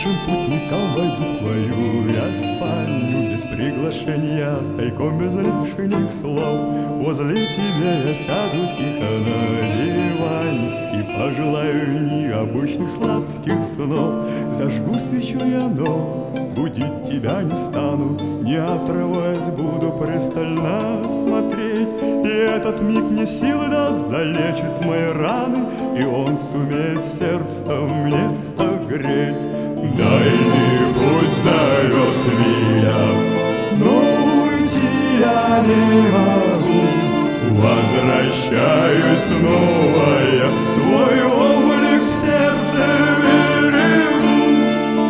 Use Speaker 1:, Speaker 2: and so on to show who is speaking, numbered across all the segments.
Speaker 1: Бывшим путникам войду в твою я спальню без приглашения, тайком без лишних слов. Возле тебя я сяду тихо на диване и пожелаю необычных сладких снов. Зажгу свечу я, но будить тебя не стану, не отрываясь буду пристально смотреть. И этот миг мне силы даст, залечит мои раны, и он сумеет сердце мне согреть. Дальний путь зовет меня, но уйти я не могу. Возвращаюсь снова я, твой облик в сердце берегу.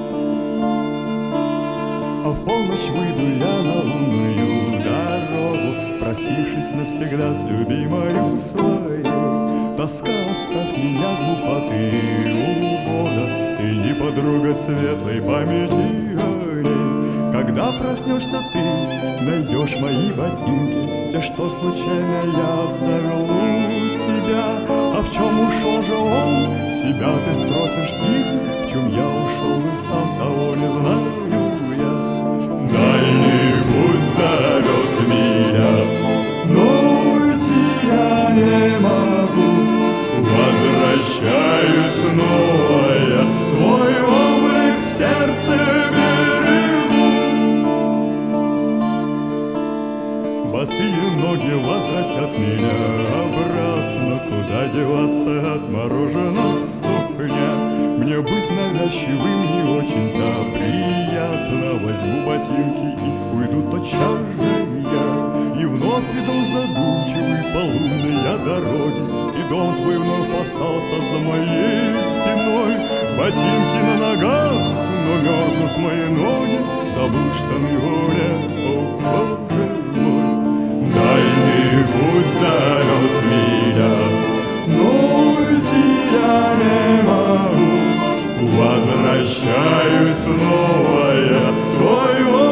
Speaker 1: А в полночь выйду я на лунную дорогу, простившись навсегда с любимою своей. Тоска, оставь меня, глупоты убога, ты не подруга светлой памяти о ней. Когда проснешься ты, найдешь мои ботинки, те, что случайно я оставил у тебя. А в чем ушел же он, себя ты спросишь тихо, в чем я ушел и сам того не знаю я. Дальний путь зовет меня, но уйти я не могу. Возвращаюсь снова я, твой облик в сердце берегу. Босые ноги возвратят меня обратно, куда деваться от мороженого ступня. Мне быть навязчивым не очень-то приятно. Возьму ботинки и уйду тотчас же я. И вновь иду задумчивый по лунной я дороге, и дом твой вновь остался за моей спиной. Ботинки на ногах, но мерзнут мои ноги, забыл штаны гулять, о, Боже мой. Дальний путь зовет меня, но уйти я не могу. Возвращаюсь снова я, твой